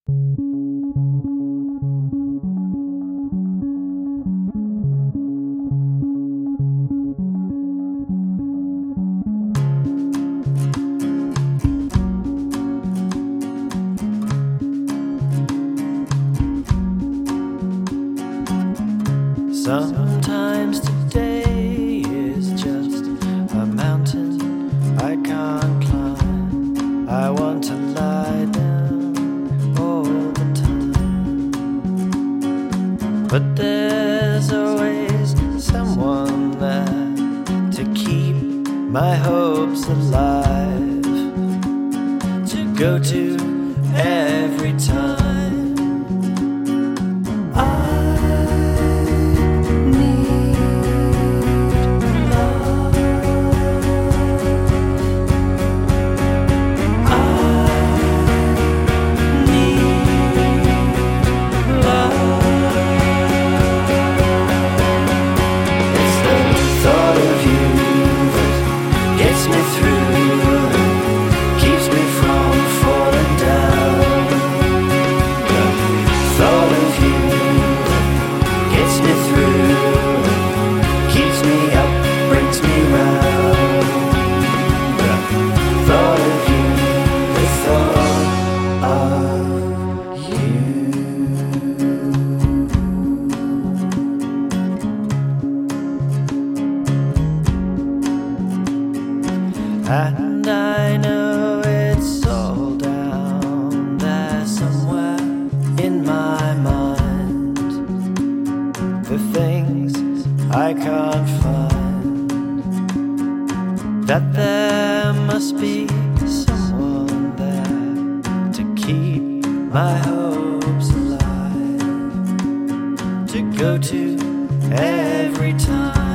Sometimes today is just a mountain I can't climb. I want to lie down all the time, but there's always someone there to keep my hopes alive, to go to every time. And I know it's all down there somewhere in my mind, the things I can't find, that there must be someone there to keep my hopes alive, to go to every time.